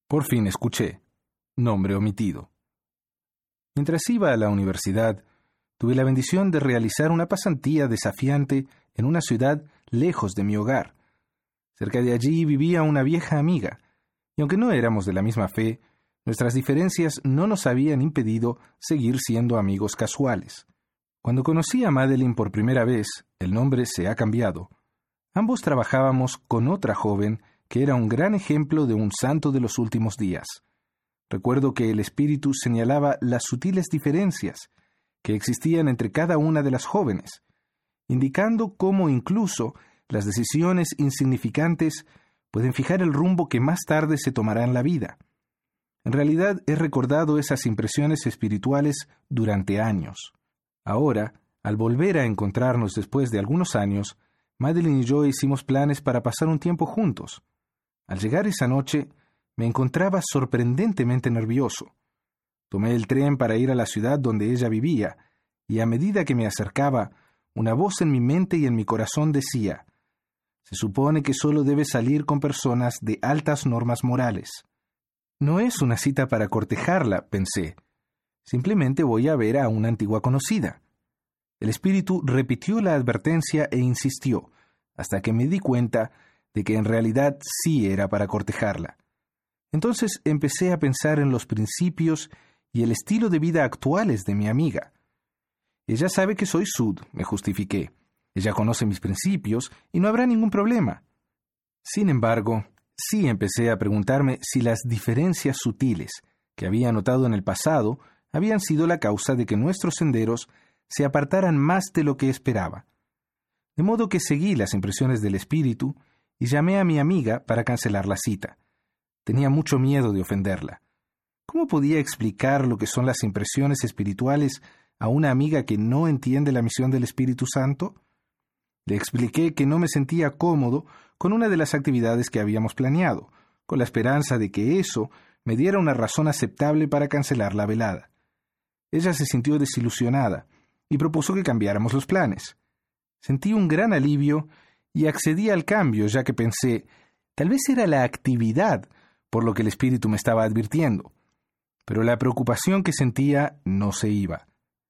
Por fin escuché. Nombre omitido. Mientras iba a la universidad, tuve la bendición de realizar una pasantía desafiante en una ciudad lejos de mi hogar. Cerca de allí vivía una vieja amiga, y aunque no éramos de la misma fe, nuestras diferencias no nos habían impedido seguir siendo amigos casuales. Cuando conocí a Madeline por primera vez, el nombre se ha cambiado. Ambos trabajábamos con otra joven que era un gran ejemplo de un santo de los últimos días. Recuerdo que el espíritu señalaba las sutiles diferencias que existían entre cada una de las jóvenes, indicando cómo incluso las decisiones insignificantes pueden fijar el rumbo que más tarde se tomará en la vida. En realidad he recordado esas impresiones espirituales durante años. Ahora, al volver a encontrarnos después de algunos años, Madeline y yo hicimos planes para pasar un tiempo juntos. Al llegar esa noche, me encontraba sorprendentemente nervioso. Tomé el tren para ir a la ciudad donde ella vivía, y a medida que me acercaba, una voz en mi mente y en mi corazón decía: «Se supone que solo debes salir con personas de altas normas morales». No es una cita para cortejarla, pensé. Simplemente voy a ver a una antigua conocida. El espíritu repitió la advertencia e insistió, hasta que me di cuenta de que en realidad sí era para cortejarla. Entonces empecé a pensar en los principios y el estilo de vida actuales de mi amiga. Ella sabe que soy Sud, me justifiqué. Ella conoce mis principios y no habrá ningún problema. Sin embargo, sí empecé a preguntarme si las diferencias sutiles que había notado en el pasado habían sido la causa de que nuestros senderos se apartaran más de lo que esperaba. De modo que seguí las impresiones del espíritu y llamé a mi amiga para cancelar la cita. Tenía mucho miedo de ofenderla. ¿Cómo podía explicar lo que son las impresiones espirituales a una amiga que no entiende la misión del Espíritu Santo? Le expliqué que no me sentía cómodo con una de las actividades que habíamos planeado, con la esperanza de que eso me diera una razón aceptable para cancelar la velada. Ella se sintió desilusionada y propuso que cambiáramos los planes. Sentí un gran alivio y accedí al cambio, ya que pensé, tal vez era la actividad por lo que el espíritu me estaba advirtiendo. Pero la preocupación que sentía no se iba.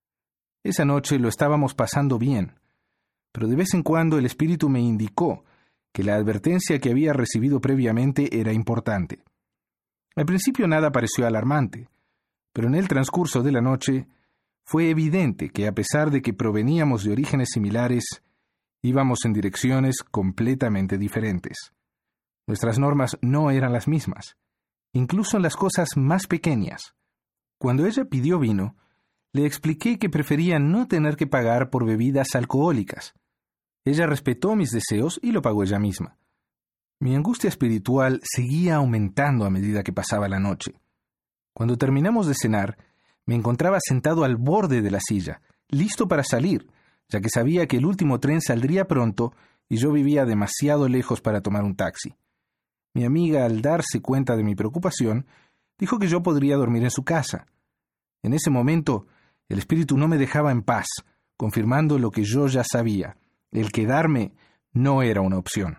Esa noche lo estábamos pasando bien, pero de vez en cuando el espíritu me indicó que la advertencia que había recibido previamente era importante. Al principio nada pareció alarmante, pero en el transcurso de la noche fue evidente que a pesar de que proveníamos de orígenes similares, íbamos en direcciones completamente diferentes. Nuestras normas no eran las mismas, incluso en las cosas más pequeñas. Cuando ella pidió vino, le expliqué que prefería no tener que pagar por bebidas alcohólicas. Ella respetó mis deseos y lo pagó ella misma. Mi angustia espiritual seguía aumentando a medida que pasaba la noche. Cuando terminamos de cenar, me encontraba sentado al borde de la silla, listo para salir, ya que sabía que el último tren saldría pronto y yo vivía demasiado lejos para tomar un taxi. Mi amiga, al darse cuenta de mi preocupación, dijo que yo podría dormir en su casa. En ese momento, el espíritu no me dejaba en paz, confirmando lo que yo ya sabía. El quedarme no era una opción.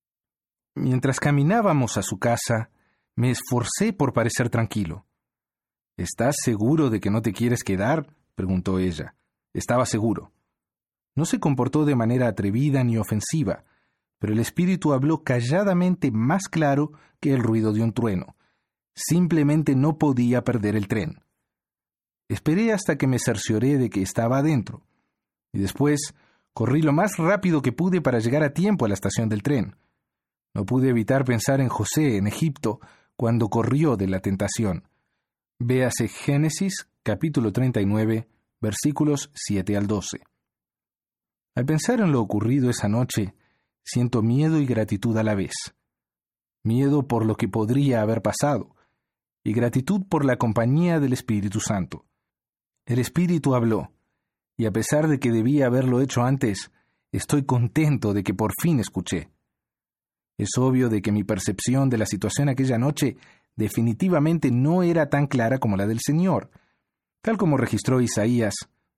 Mientras caminábamos a su casa, me esforcé por parecer tranquilo. «¿Estás seguro de que no te quieres quedar?», preguntó ella. Estaba seguro. No se comportó de manera atrevida ni ofensiva, pero el espíritu habló calladamente más claro que el ruido de un trueno. Simplemente no podía perder el tren. Esperé hasta que me cercioré de que estaba adentro, y después corrí lo más rápido que pude para llegar a tiempo a la estación del tren. No pude evitar pensar en José en Egipto cuando corrió de la tentación. Véase Génesis, capítulo 39, versículos 7 al 12. Al pensar en lo ocurrido esa noche, siento miedo y gratitud a la vez. Miedo por lo que podría haber pasado, y gratitud por la compañía del Espíritu Santo. El Espíritu habló, y a pesar de que debía haberlo hecho antes, estoy contento de que por fin escuché. Es obvio de que mi percepción de la situación aquella noche definitivamente no era tan clara como la del Señor, tal como registró Isaías.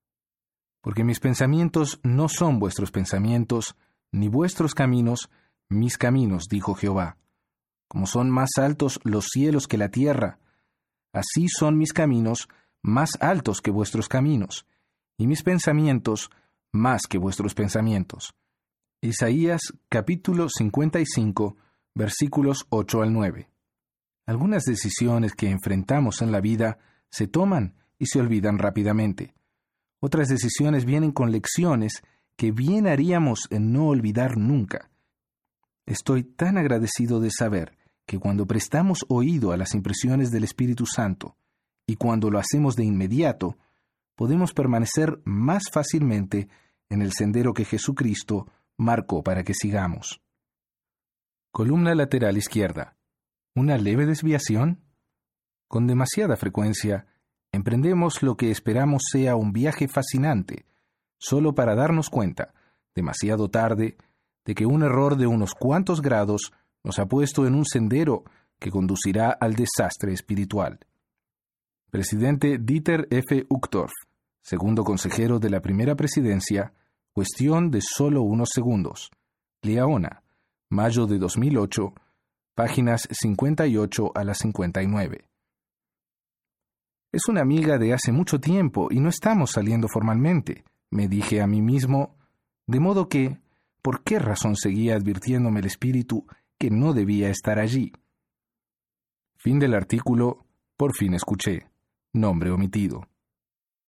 Porque mis pensamientos no son vuestros pensamientos, ni vuestros caminos mis caminos, dijo Jehová. Como son más altos los cielos que la tierra, así son mis caminos más altos que vuestros caminos, y mis pensamientos más que vuestros pensamientos. Isaías capítulo 55, versículos 8 al 9. Algunas decisiones que enfrentamos en la vida se toman y se olvidan rápidamente. Otras decisiones vienen con lecciones que bien haríamos en no olvidar nunca. Estoy tan agradecido de saber que cuando prestamos oído a las impresiones del Espíritu Santo y cuando lo hacemos de inmediato, podemos permanecer más fácilmente en el sendero que Jesucristo marcó para que sigamos. Columna lateral izquierda. ¿Una leve desviación? Con demasiada frecuencia, emprendemos lo que esperamos sea un viaje fascinante, solo para darnos cuenta, demasiado tarde, de que un error de unos cuantos grados nos ha puesto en un sendero que conducirá al desastre espiritual. Presidente Dieter F. Uchtdorf, segundo consejero de la primera presidencia, cuestión de solo unos segundos. Liaona, mayo de 2008, páginas 58 a las 59. Es una amiga de hace mucho tiempo y no estamos saliendo formalmente, me dije a mí mismo, de modo que, ¿por qué razón seguía advirtiéndome el espíritu que no debía estar allí? Fin del artículo. Por fin escuché. Nombre omitido.